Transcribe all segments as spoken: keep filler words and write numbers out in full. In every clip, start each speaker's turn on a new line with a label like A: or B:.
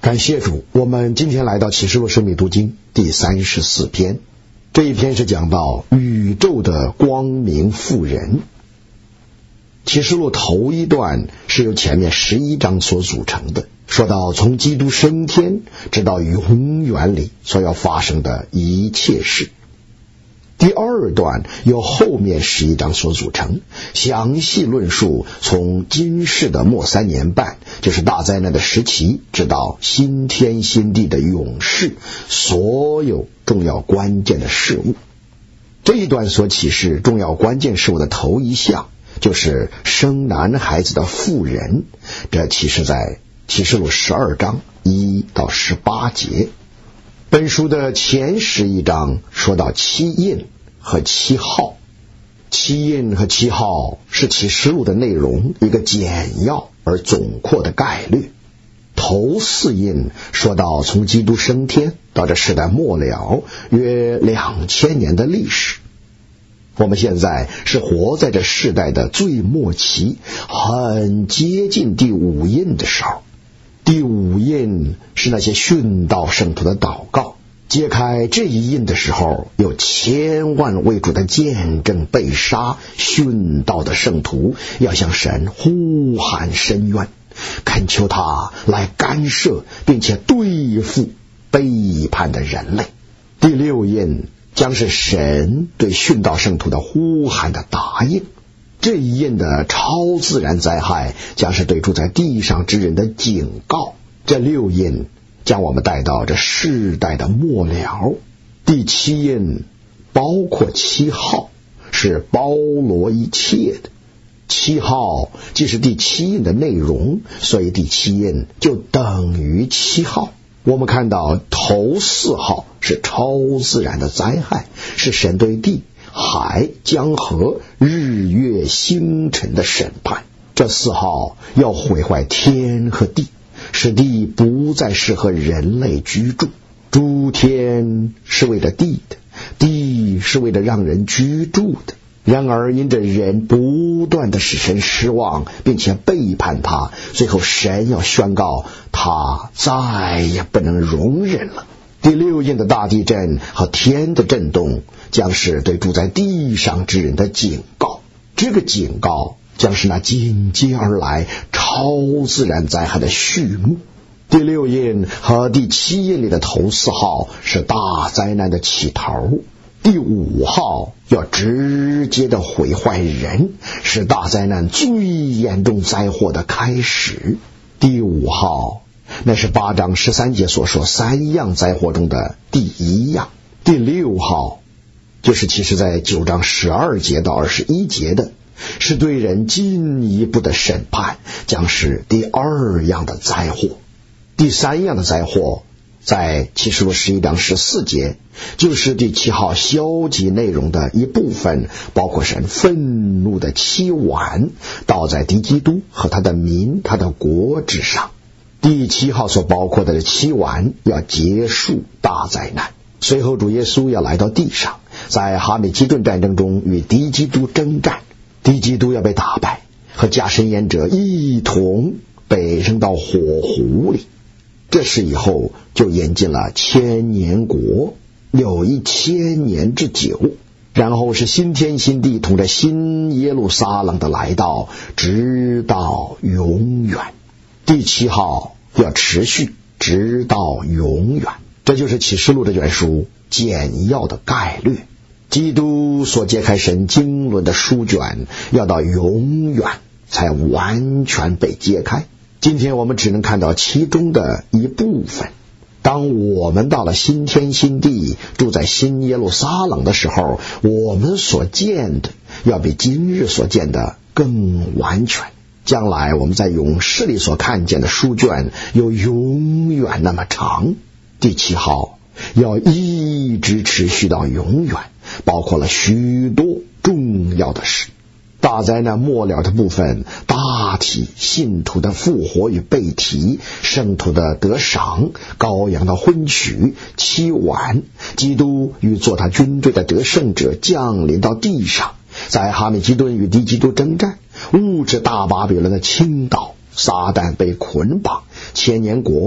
A: 感谢主，我们今天来到启示录生命读经第三十四篇，这一篇是讲到宇宙的光明妇人。启示录头一段是由前面十一章所组成的，说到从基督升天直到永远里所要发生的一切事。第二段由后面十一章所组成，详细论述从今世的末三年半，就是大灾难的时期，直到新天新地的永世，所有重要关键的事物。这一段所启示重要关键事物的头一项，就是生男孩子的妇人，这启示在启示录十二章一到十八节。本书的前十一章说到七印和七号，七印和七号是启示录的内容一个简要而总括的概略。头四印说到从基督升天到这世代末了约两千年的历史。我们现在是活在这世代的最末期，很接近第五印的时候。第五印是那些殉道圣徒的祷告，揭开这一印的时候，有千万为主的见证被杀殉道的圣徒要向神呼喊申冤，恳求他来干涉并且对付背叛的人类。第六印将是神对殉道圣徒的呼喊的答应。这一印的超自然灾害将是对住在地上之人的警告。这六印将我们带到这世代的末了。第七印包括七号，是包罗一切的。七号既是第七印的内容，所以第七印就等于七号。我们看到头四号是超自然的灾害，是神对地、海、江河、日月星辰的审判。这四号要毁坏天和地，使地不再适合人类居住。诸天是为了地的，地是为了让人居住的。然而因着人不断的使神失望并且背叛他，最后神要宣告他再也不能容忍了。第六印的大地震和天的震动将是对住在地上之人的警告，这个警告将是那紧接而来超自然灾害的序幕。第六印和第七印里的头四号是大灾难的起头，第五号要直接的毁坏人，是大灾难最严重灾祸的开始。第五号那是八章十三节所说三样灾祸中的第一样。第六号就是其实在九章十二节到二十一节的，是对人进一步的审判，将是第二样的灾祸。第三样的灾祸在启示录十一章十四节，就是第七号消极内容的一部分，包括神愤怒的七碗倒在敌基督和他的民他的国之上。第七号所包括的七碗要结束大灾难，随后主耶稣要来到地上，在哈米基顿战争中与敌基督征战，敌基督要被打败，和假神言者一同被扔到火湖里。这事以后就引进了千年国，有一千年之久，然后是新天新地同着新耶路撒冷的来到，直到永远。第七号要持续直到永远。这就是启示录这卷书简要的概略。基督所揭开神经纶的书卷要到永远才完全被揭开，今天我们只能看到其中的一部分。当我们到了新天新地，住在新耶路撒冷的时候，我们所见的要比今日所见的更完全。将来我们在永世里所看见的书卷有永远那么长。第七号要一直持续到永远，包括了许多重要的事。大灾难末了的部分，大体信徒的复活与被提，圣徒的得赏，羔羊的婚娶，七碗，基督与做他军队的得胜者降临到地上，在哈米基顿与敌基督征战，物质大巴比伦的倾倒，撒旦被捆绑，千年国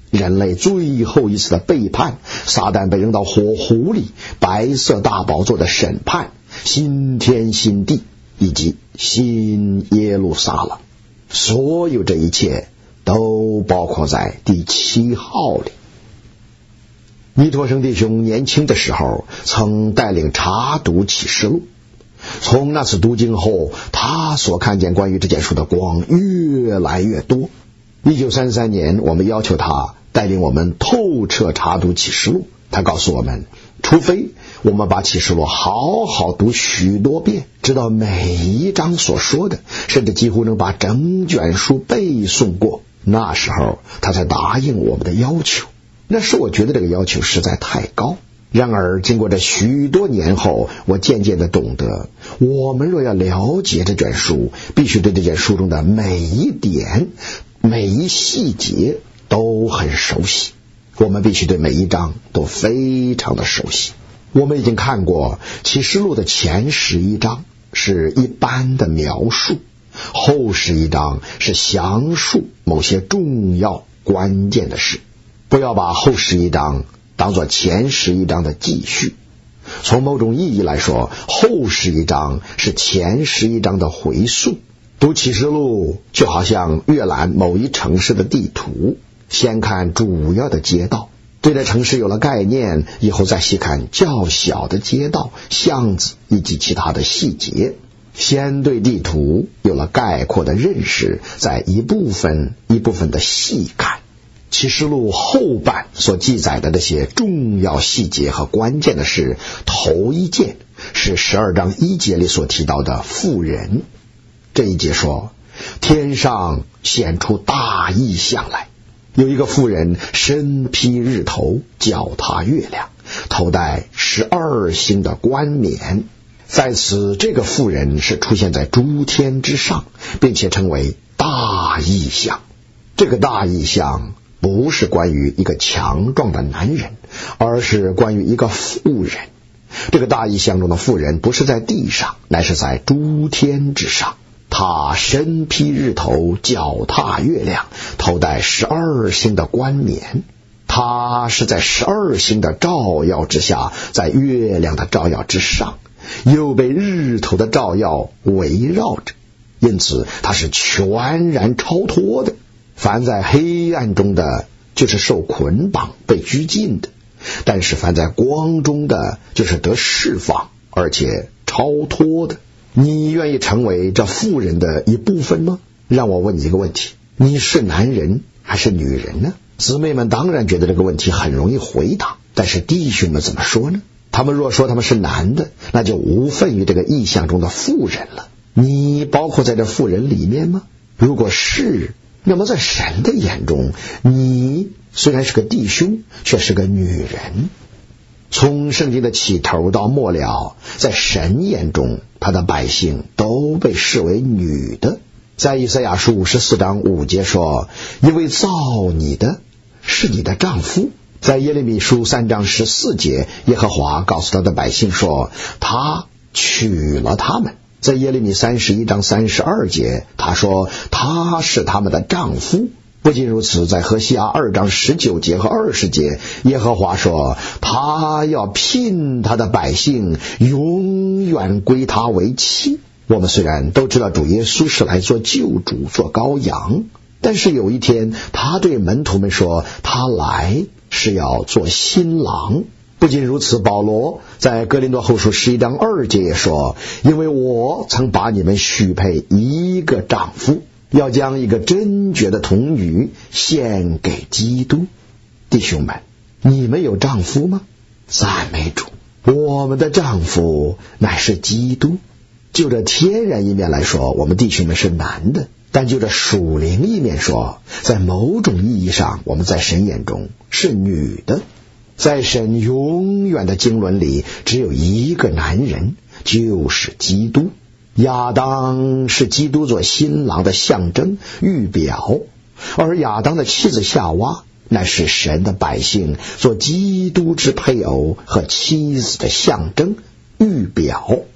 A: 人类最后一次的背叛，撒旦被扔到火湖里，白色大宝座的审判，新天新地以及新耶路撒冷，所有这一切都包括在第七号里。尼托生弟兄年轻的时候曾带领查读启示录，从那次读经后，他所看见关于这件书的光越来越多。一九三三年，我们要求他带领我们透彻查读启示录，他告诉我们，除非我们把启示录好好读许多遍，知道每一章所说的，甚至几乎能把整卷书背诵过，那时候他才答应我们的要求。那时我觉得这个要求实在太高。然而经过这许多年后，我渐渐地懂得，我们若要了解这卷书，必须对这卷书中的每一点每一细节都很熟悉，我们必须对每一章都非常的熟悉。我们已经看过启示录的前十一章是一般的描述，后十一章是详述某些重要关键的事。不要把后十一章当作前十一章的继续，从某种意义来说，后十一章是前十一章的回溯。读启示录就好像阅览某一城市的地图，先看主要的街道，对这城市有了概念以后，再细看较小的街道、巷子以及其他的细节。先对地图有了概括的认识，再一部分一部分的细看。启示录后半所记载的这些重要细节和关键的事，头一件是十二章一节里所提到的妇人。这一节说，天上显出大异象来，有一个妇人身披日头，脚踏月亮，头戴十二星的冠冕。在此，这个妇人是出现在诸天之上，并且称为大异象。这个大异象不是关于一个强壮的男人，而是关于一个妇人。这个大异象中的妇人不是在地上，乃是在诸天之上。她身披日头，脚踏月亮，头戴十二星的冠冕。她是在十二星的照耀之下，在月亮的照耀之上，又被日头的照耀围绕着，因此她是全然超脱的。凡在黑暗中的，就是受捆绑被拘禁的，但是凡在光中的，就是得释放而且超脱的。你愿意成为这妇人的一部分吗？让我问你一个问题，你是男人还是女人呢？姊妹们当然觉得这个问题很容易回答，但是弟兄们怎么说呢？他们若说他们是男的，那就无分于这个意象中的妇人了。你包括在这妇人里面吗？如果是，那么在神的眼中，你虽然是个弟兄，却是个女人。从圣经的起头到末了，在神眼中，他的百姓都被视为女的。在以赛亚书五十四章五节说，因为造你的是你的丈夫。在耶利米书三章十四节，耶和华告诉他的百姓说，他娶了他们。在耶利米三十一章三十二节，他说他是他们的丈夫。不仅如此，在何西阿二章十九节和二十节，耶和华说他要聘他的百姓永远归他为妻。我们虽然都知道主耶稣是来做救主做羔羊，但是有一天他对门徒们说，他来是要做新郎。不仅如此，保罗在哥林多后书十一章二节也说，因为我曾把你们许配一个丈夫，要将一个真绝的童女献给基督。弟兄们，你们有丈夫吗？赞美主，我们的丈夫乃是基督。就这天然一面来说，我们弟兄们是男的，但就这属灵一面说，在某种意义上，我们在神眼中是女的。在神永远的经纶里，只有一个男人，就是基督。亚当是基督做新郎的象征预表，而亚当的妻子夏娃乃是神的百姓做基督之配偶和妻子的象征预表。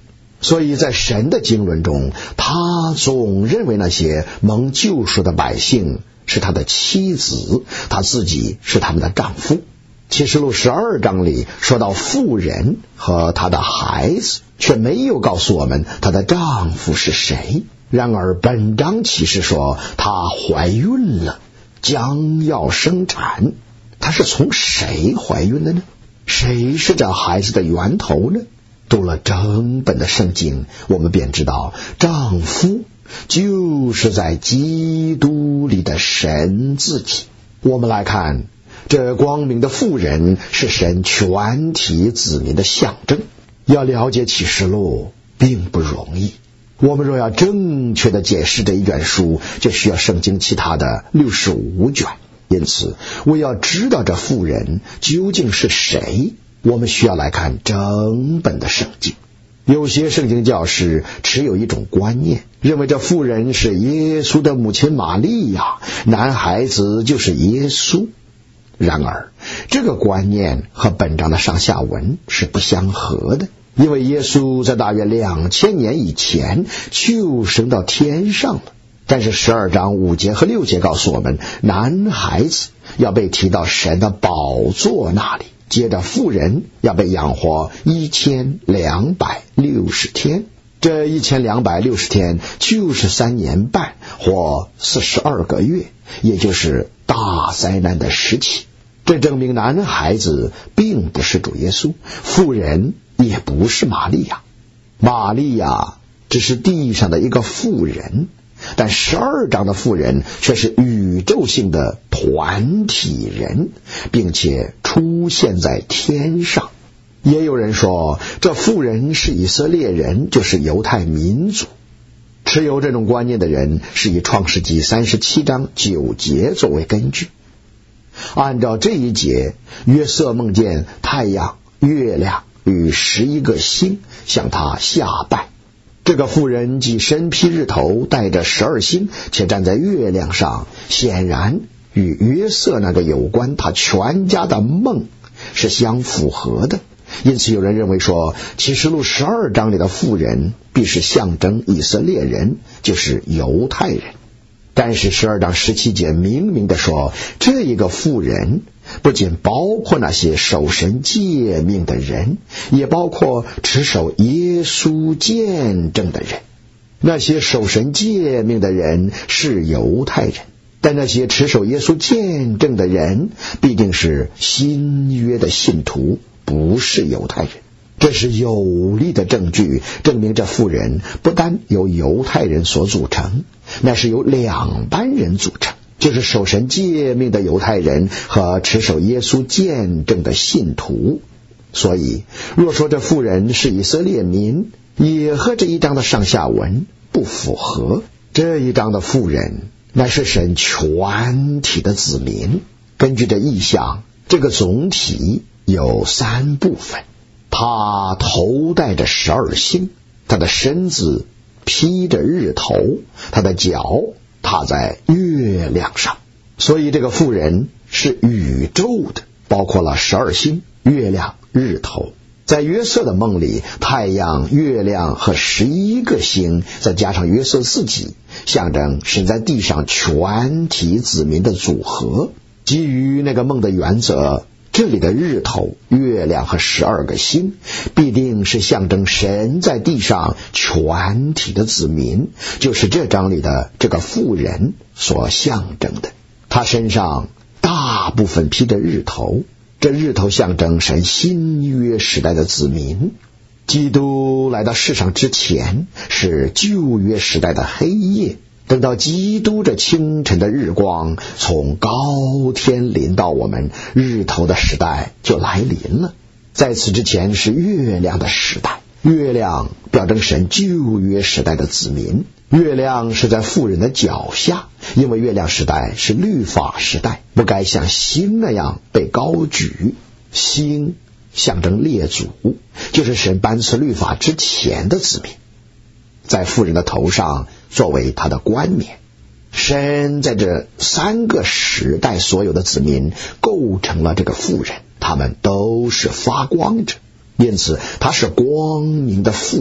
A: 所以在神的经纶中，他总认为那些蒙救赎的百姓是他的妻子，他自己是他们的丈夫。启示录十二章里说到妇人和她的孩子，却没有告诉我们她的丈夫是谁。然而本章启示说她怀孕了，将要生产。她是从谁怀孕的呢？谁是这孩子的源头呢？读了整本的圣经，我们便知道丈夫就是在基督里的神自己。我们来看，这光明的妇人是神全体子民的象征。要了解启示录并不容易，我们若要正确的解释这一卷书，就需要圣经其他的六十五卷。因此我要知道这妇人究竟是谁，我们需要来看整本的圣经。有些圣经教师持有一种观念，认为这妇人是耶稣的母亲玛利亚，男孩子就是耶稣。然而这个观念和本章的上下文是不相合的，因为耶稣在大约两千年以前就升到天上了。但是十二章五节和六节告诉我们，男孩子要被提到神的宝座那里，接着妇人要被养活一千两百六十天。这一千两百六十天就是三年半或四十二个月，也就是大灾难的时期。这证明男孩子并不是主耶稣，妇人也不是玛利亚。玛利亚只是地上的一个妇人，但十二章的妇人却是宇宙性的团体人，并且出现在天上。也有人说这妇人是以色列人，就是犹太民族。持有这种观念的人是以创世纪三十七章九节作为根据。按照这一节，约瑟梦见太阳、月亮与十一个星向他下拜。这个妇人既身披日头，带着十二星，且站在月亮上，显然与约瑟那个有关他全家的梦是相符合的。因此有人认为说，启示录十二章里的妇人必是象征以色列人，就是犹太人。但是十二章十七节明明的说，这一个妇人不仅包括那些守神诫命的人，也包括持守耶稣见证的人。那些守神诫命的人是犹太人，但那些持守耶稣见证的人必定是新约的信徒，不是犹太人。这是有力的证据，证明这妇人不单由犹太人所组成，那是由两班人组成，就是守神诫命的犹太人和持守耶稣见证的信徒。所以若说这妇人是以色列民，也和这一章的上下文不符合。这一章的妇人乃是神全体的子民。根据这意象，这个总体有三部分。他头戴着十二星，他的身子披着日头，他的脚踏在月亮上。所以这个妇人是宇宙的，包括了十二星、月亮、日头。在约瑟的梦里，太阳、月亮和十一个星，再加上约瑟自己，象征神在地上全体子民的组合。基于那个梦的原则，这里的日头、月亮和十二个星必定是象征神在地上全体的子民，就是这章里的这个妇人所象征的。他身上大部分披着日头，这日头象征神新约时代的子民。基督来到世上之前是旧约时代的黑夜，等到基督这清晨的日光从高天临到我们，日头的时代就来临了。在此之前是月亮的时代，月亮表征神旧约时代的子民。月亮是在妇人的脚下，因为月亮时代是律法时代，不该像星那样被高举。星象征列祖，就是神颁赐律法之前的子民，在妇人的头上作为他的冠冕。神在这三个时代所有的子民构成了这个妇人，他们都是发光者，因此她是光明的妇人。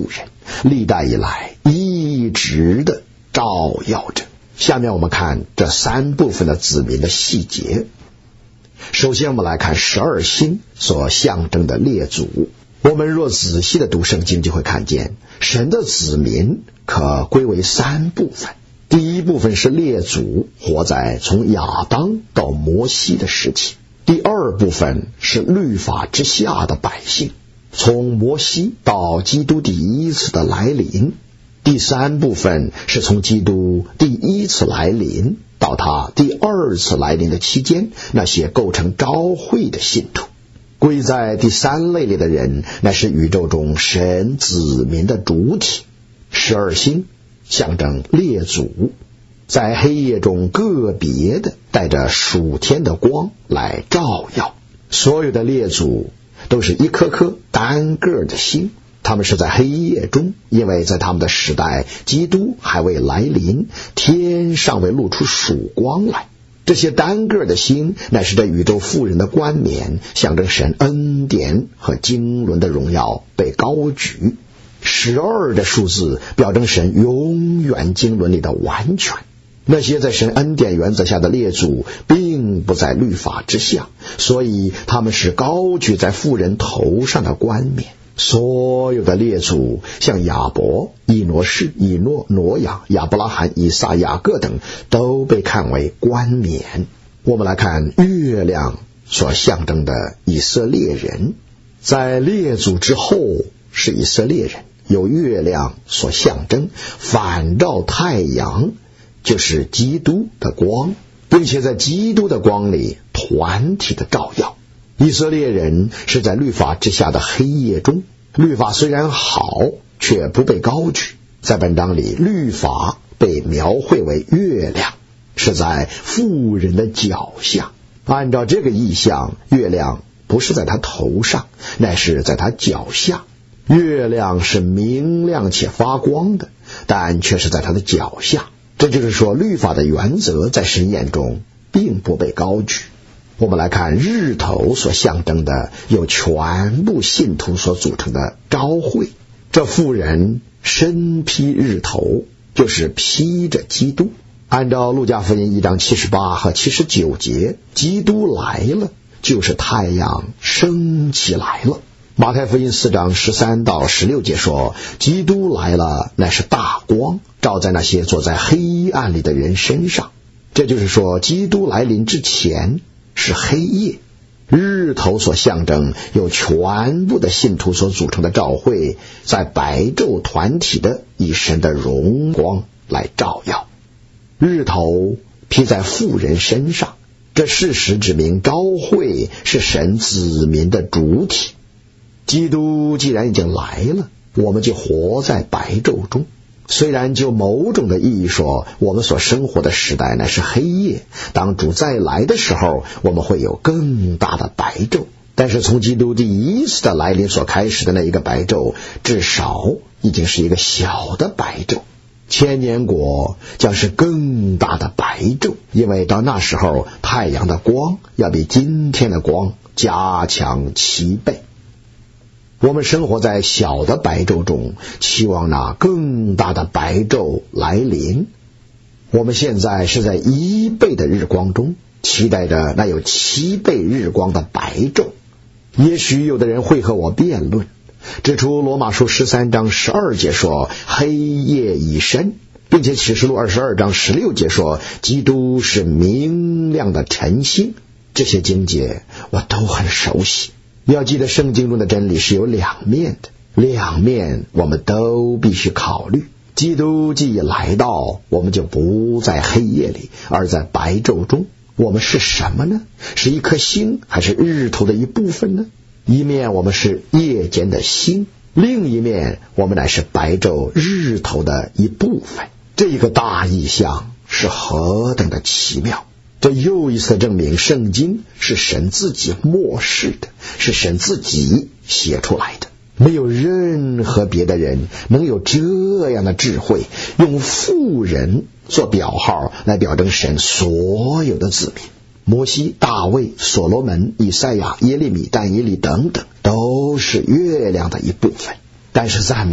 A: 历代以来一直的照耀着。下面我们看这三部分的子民的细节。首先我们来看十二星所象征的列祖。我们若仔细的读圣经，就会看见神的子民可归为三部分。第一部分是列祖，活在从亚当到摩西的时期。第二部分是律法之下的百姓，从摩西到基督第一次的来临。第三部分是从基督第一次来临到他第二次来临的期间，那些构成召会的信徒。归在第三类里的人，那是宇宙中神子民的主体。十二星象征列祖，在黑夜中个别的带着属天的光来照耀。所有的列祖都是一颗颗单个的星，他们是在黑夜中，因为在他们的时代基督还未来临，天尚未露出曙光来。这些单个的星乃是这宇宙富人的冠冕，象征神恩典和经纶的荣耀被高举。十二的数字表征神永远经纶里的完全。那些在神恩典原则下的列祖并不在律法之下，所以他们是高举在富人头上的冠冕。所有的列祖像亚伯、以挪士、以诺、挪亚、亚伯拉罕、以撒、雅各等都被看为冠冕。我们来看月亮所象征的以色列人，在列祖之后是以色列人，有月亮所象征，反照太阳就是基督的光，并且在基督的光里团体的照耀。以色列人是在律法之下的黑夜中，律法虽然好，却不被高举。在本章里，律法被描绘为月亮，是在妇人的脚下。按照这个意象，月亮不是在他头上，乃是在他脚下。月亮是明亮且发光的，但却是在他的脚下。这就是说，律法的原则在神眼中并不被高举。我们来看日头所象征的由全部信徒所组成的召会。这妇人身披日头，就是披着基督。按照路加福音一章七十八和七十九节，基督来了，就是太阳升起来了。马太福音四章十三到十六节说，基督来了，乃是大光，照在那些坐在黑暗里的人身上。这就是说，基督来临之前是黑夜。日头所象征由全部的信徒所组成的召会，在白昼团体的以神的荣光来照耀。日头披在妇人身上，这事实指明召会是神子民的主体。基督既然已经来了，我们就活在白昼中。虽然就某种的意义说，我们所生活的时代乃是黑夜，当主再来的时候，我们会有更大的白昼。但是从基督第一次的来临所开始的那一个白昼，至少已经是一个小的白昼。千年国将是更大的白昼，因为到那时候太阳的光要比今天的光加强七倍。我们生活在小的白昼中，期望那更大的白昼来临。我们现在是在一倍的日光中，期待着那有七倍日光的白昼。也许有的人会和我辩论，指出罗马书十三章十二节说黑夜已深，并且启示录二十二章十六节说基督是明亮的晨星。这些经节我都很熟悉。要记得圣经中的真理是有两面的，两面我们都必须考虑。基督既已来到，我们就不在黑夜里，而在白昼中。我们是什么呢？是一颗星，还是日头的一部分呢？一面我们是夜间的星，另一面我们乃是白昼日头的一部分。这一个大意象是何等的奇妙！这又一次证明圣经是神自己默示的，是神自己写出来的。没有任何别的人能有这样的智慧，用妇人做表号来表征神所有的子民。摩西、大卫、所罗门、以赛亚、耶利米、但以理等等，都是月亮的一部分。但是赞美主，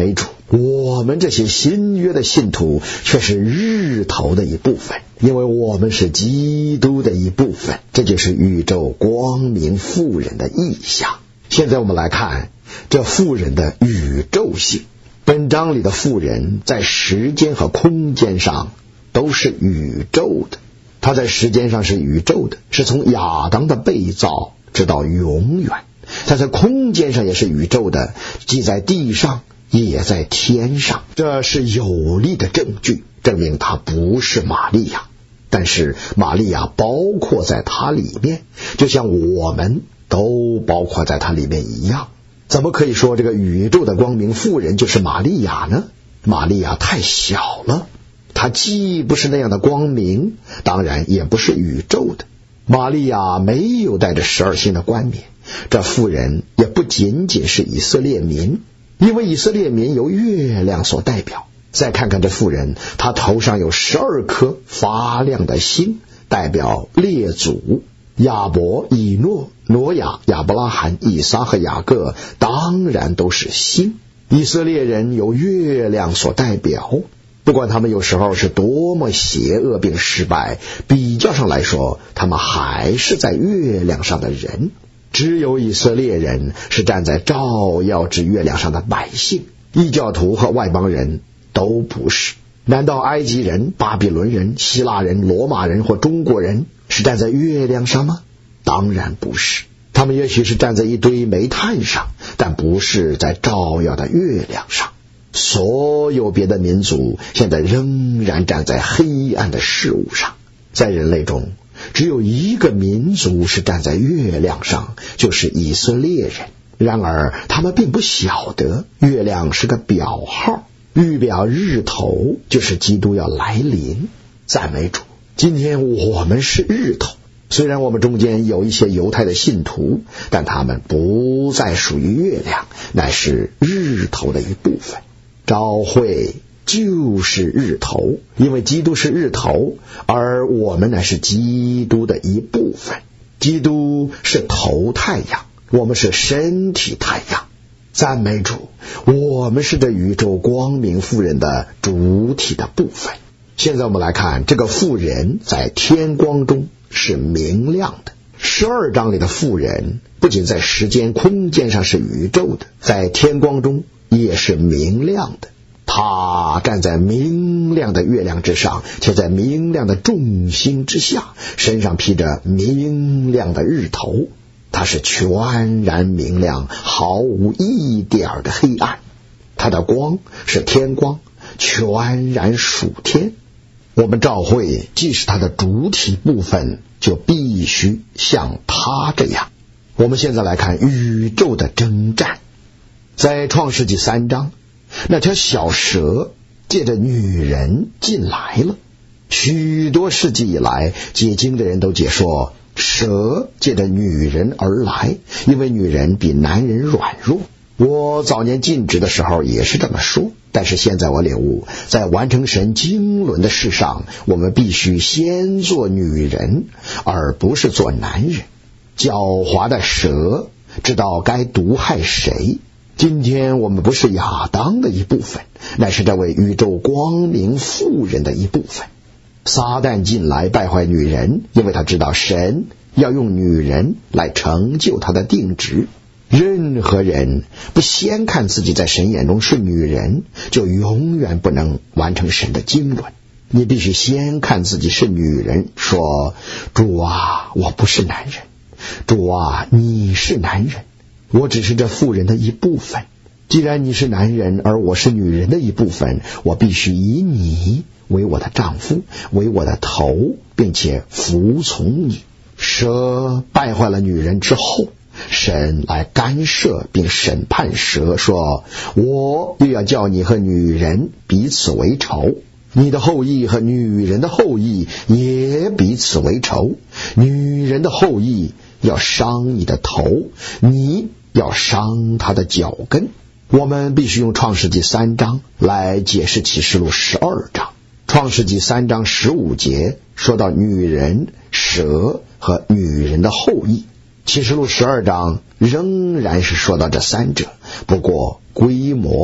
A: 我们这些新约的信徒却是日头的一部分，因为我们是基督的一部分，这就是宇宙光明妇人的意象。现在我们来看这妇人的宇宙性。本章里的妇人在时间和空间上都是宇宙的，她在时间上是宇宙的，是从亚当的被造直到永远。她在空间上也是宇宙的，既在地上也在天上。这是有力的证据，证明她不是玛利亚，但是玛利亚包括在她里面，就像我们都包括在她里面一样。怎么可以说这个宇宙的光明妇人就是玛利亚呢？玛利亚太小了，她既不是那样的光明，当然也不是宇宙的。玛利亚没有带着十二星的冠冕，这妇人也不仅仅是以色列民，因为以色列民由月亮所代表。再看看这妇人，她头上有十二颗发亮的星，代表列祖。亚伯、以诺、挪亚、亚伯拉罕、以撒和雅各当然都是星。以色列人由月亮所代表，不管他们有时候是多么邪恶并失败，比较上来说，他们还是在月亮上的人。只有以色列人是站在照耀之月亮上的百姓，异教徒和外邦人都不是。难道埃及人、巴比伦人、希腊人、罗马人或中国人是站在月亮上吗？当然不是。他们也许是站在一堆煤炭上，但不是在照耀的月亮上。所有别的民族现在仍然站在黑暗的事物上。在人类中，只有一个民族是站在月亮上，就是以色列人。然而他们并不晓得月亮是个表号，预表日头，就是基督要来临。赞美主，今天我们是日头。虽然我们中间有一些犹太的信徒，但他们不再属于月亮，乃是日头的一部分。召会就是日头，因为基督是日头，而我们乃是基督的一部分。基督是头太阳，我们是身体太阳。赞美主，我们是这宇宙光明妇人的主体的部分。现在我们来看这个妇人在天光中是明亮的。十二章里的妇人不仅在时间空间上是宇宙的，在天光中也是明亮的。她站在明亮的月亮之上，且在明亮的众星之下，身上披着明亮的日头。它是全然明亮，毫无一点的黑暗。它的光是天光，全然属天。我们召会既是它的主体部分，就必须像它这样。我们现在来看宇宙的征战。在创世纪三章，那条小蛇借着女人进来了。许多世纪以来，解经的人都解说蛇借着女人而来，因为女人比男人软弱。我早年尽职的时候也是这么说，但是现在我领悟，在完成神经纶的事上，我们必须先做女人，而不是做男人。狡猾的蛇知道该毒害谁。今天我们不是亚当的一部分，乃是这位宇宙光明妇人的一部分。撒旦进来败坏女人，因为他知道神要用女人来成就他的定旨。任何人不先看自己在神眼中是女人，就永远不能完成神的经纶。你必须先看自己是女人，说：主啊，我不是男人；主啊，你是男人，我只是这妇人的一部分。既然你是男人，而我是女人的一部分，我必须以你为我的丈夫，为我的头，并且服从你。蛇败坏了女人之后，神来干涉并审判蛇，说：我又要叫你和女人彼此为仇，你的后裔和女人的后裔也彼此为仇。女人的后裔要伤你的头，你要伤她的脚跟。我们必须用创世纪三章来解释启示录十二章。创世纪三章十五节说到女人、蛇和女人的后裔。启示录十二章仍然是说到这三者，不过规模大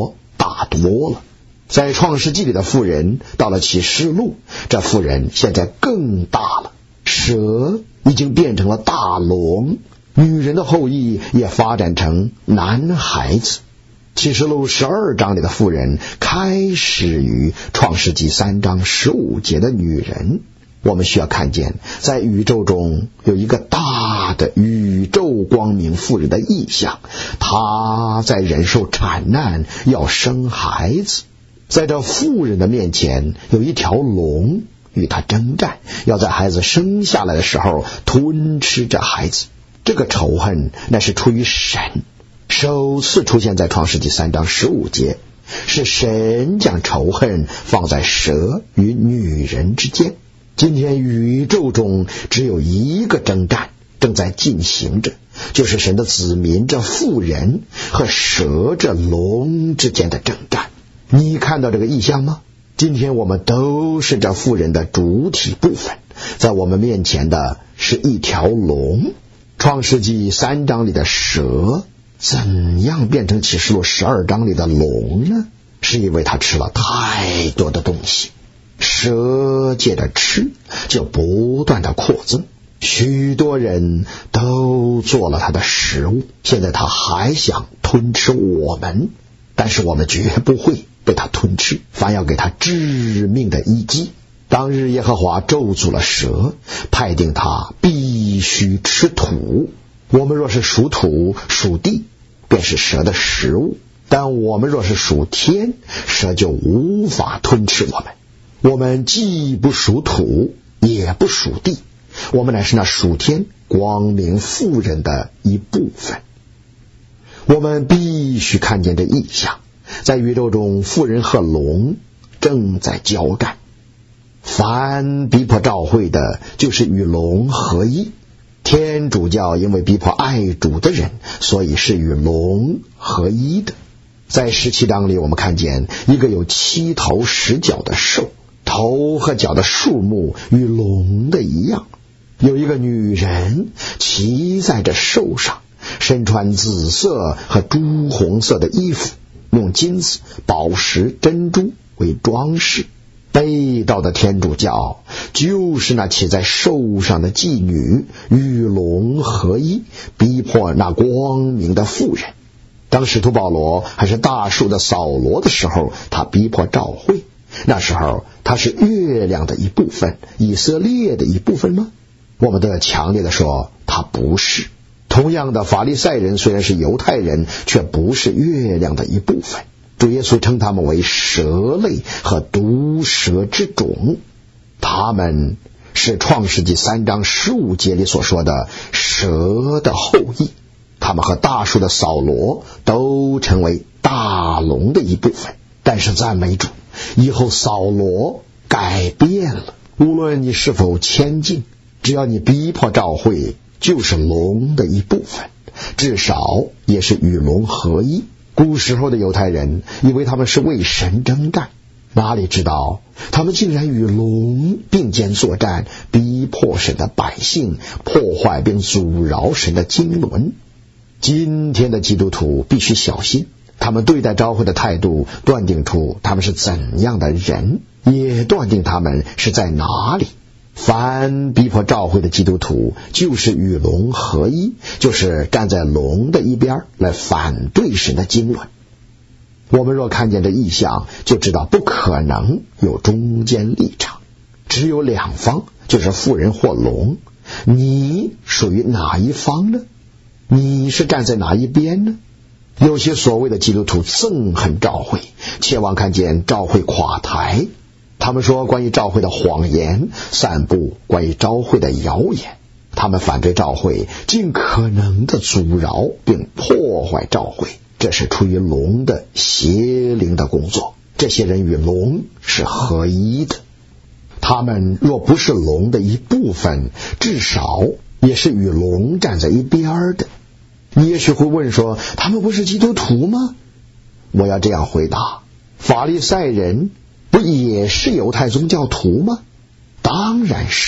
A: 大多了。在创世纪里的妇人，到了启示录，这妇人现在更大了，蛇已经变成了大龙，女人的后裔也发展成男孩子。启示录十二章里的妇人开始于创世纪三章十五节的女人。我们需要看见，在宇宙中有一个大的宇宙光明妇人的意象，她在忍受产难，要生孩子。在这妇人的面前有一条龙与她征战，要在孩子生下来的时候吞吃这孩子。这个仇恨那是出于神，首次出现在创世纪三章十五节，是神将仇恨放在蛇与女人之间。今天宇宙中只有一个征战正在进行着，就是神的子民这妇人和蛇这龙之间的征战。你看到这个意象吗？今天我们都是这妇人的主体部分，在我们面前的是一条龙。创世纪三章里的蛇怎样变成启示录十二章里的龙呢？是因为它吃了太多的东西。蛇借着吃就不断的扩增，许多人都做了它的食物，现在它还想吞吃我们，但是我们绝不会被它吞吃，反要给它致命的一击。当日耶和华咒诅了蛇，派定它必须吃土。我们若是属土属地，便是蛇的食物，但我们若是属天，蛇就无法吞吃我们。我们既不属土，也不属地，我们乃是那属天光明妇人的一部分。我们必须看见这异象，在宇宙中，妇人和龙正在交战。凡逼迫召会的，就是与龙合一。天主教因为逼迫爱主的人，所以是与龙合一的。在十七章里，我们看见一个有七头十脚的兽，头和脚的数目与龙的一样。有一个女人骑在这兽上，身穿紫色和朱红色的衣服，用金子、宝石、珍珠为装饰。被盗的天主教就是那骑在兽上的妓女，与龙合一，逼迫那光明的妇人。当使徒保罗还是大数的扫罗的时候，他逼迫教会，那时候他是月亮的一部分，以色列的一部分吗？我们都要强烈的说他不是。同样的，法利赛人虽然是犹太人，却不是月亮的一部分。主耶稣称他们为蛇类和毒蛇之种，他们是创世纪三章十五节里所说的蛇的后裔。他们和大数的扫罗都成为大龙的一部分。但是赞美主，以后扫罗改变了，无论你是否谦敬，只要你逼迫教会，就是龙的一部分，至少也是与龙合一。古时候的犹太人以为他们是为神征战，哪里知道他们竟然与龙并肩作战，逼迫神的百姓，破坏并阻挠神的经纶。今天的基督徒必须小心，他们对待教会的态度断定出他们是怎样的人，也断定他们是在哪里。凡逼迫教会的基督徒，就是与龙合一，就是站在龙的一边来反对神的经纶。我们若看见这异象，就知道不可能有中间立场，只有两方，就是妇人或龙。你属于哪一方呢？你是站在哪一边呢？有些所谓的基督徒憎恨教会，切望看见教会垮台。他们说关于教会的谎言，散布关于教会的谣言。他们反对教会，尽可能的阻挠并破坏教会，这是出于龙的邪灵的工作。这些人与龙是合一的，他们若不是龙的一部分，至少也是与龙站在一边的。你也许会问说，他们不是基督徒吗？我要这样回答，法利赛人不也是犹太宗教徒吗？当然是。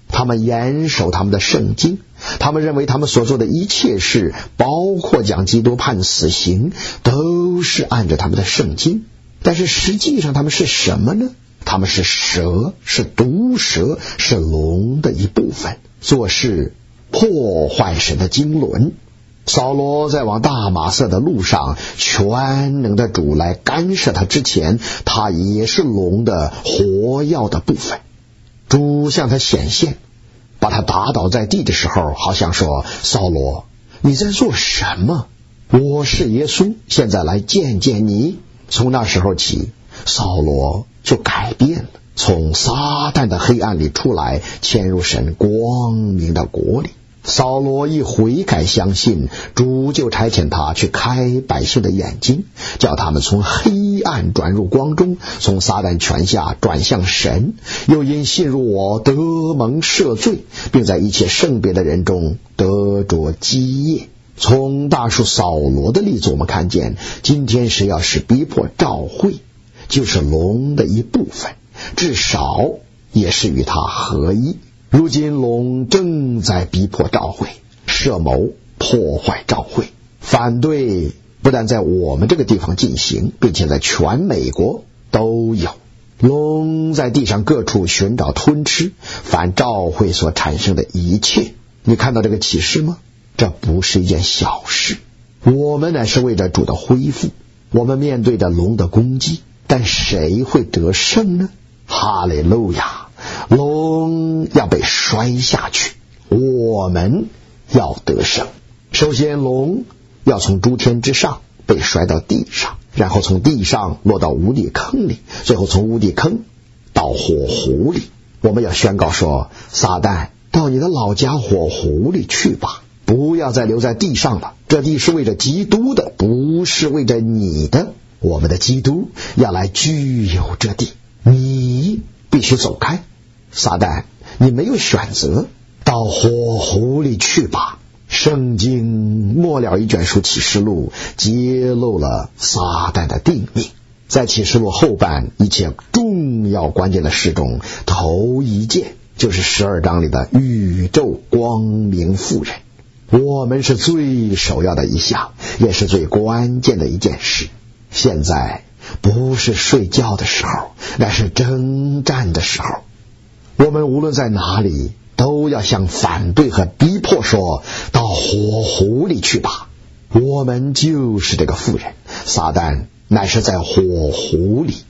A: 他们严守他们的圣经，他们认为他们所做的一切事，包括将基督判死刑，都是按着他们的圣经。但是实际上他们是什么呢？他们是蛇，是毒蛇，是龙的一部分，做事破坏神的经纶。扫罗在往大马色的路上，全能的主来干涉他之前，他也是龙的活跃的部分。主向他显现，把他打倒在地的时候，好像说：扫罗，你在做什么？我是耶稣，现在来见见你。从那时候起，扫罗就改变了，从撒旦的黑暗里出来，迁入神光明的国里。扫罗一悔改相信，主就差遣他去开百姓的眼睛，叫他们从黑暗转入光中，从撒旦权下转向神，又因信入我得蒙赦罪，并在一切圣别的人中得着基业。从大树扫罗的例子，我们看见今天是要使逼迫召会，就是龙的一部分，至少也是与他合一。如今龙正在逼迫召会，设谋破坏召会，反对不但在我们这个地方进行，并且在全美国都有。龙在地上各处寻找吞吃反召会所产生的一切。你看到这个启示吗？这不是一件小事。我们乃是为着主的恢复，我们面对着龙的攻击，但谁会得胜呢？哈利路亚！龙要被摔下去，我们要得胜。首先，龙要从诸天之上被摔到地上，然后从地上落到无底坑里，最后从无底坑到火湖里。我们要宣告说：撒旦，到你的老家火湖里去吧，不要再留在地上了。这地是为着基督的，不是为着你的。我们的基督要来居有这地，你必须走开。撒旦，你没有选择，到火湖里去吧。圣经末了一卷书启示录揭露了撒旦的定命。在启示录后半一切重要关键的事中，头一件就是十二章里的宇宙光明妇人。我们是最首要的一项，也是最关键的一件事。现在不是睡觉的时候，那是征战的时候。我们无论在哪里，都要向反对和逼迫说：到火湖里去吧。我们就是这个妇人，撒旦乃是在火湖里。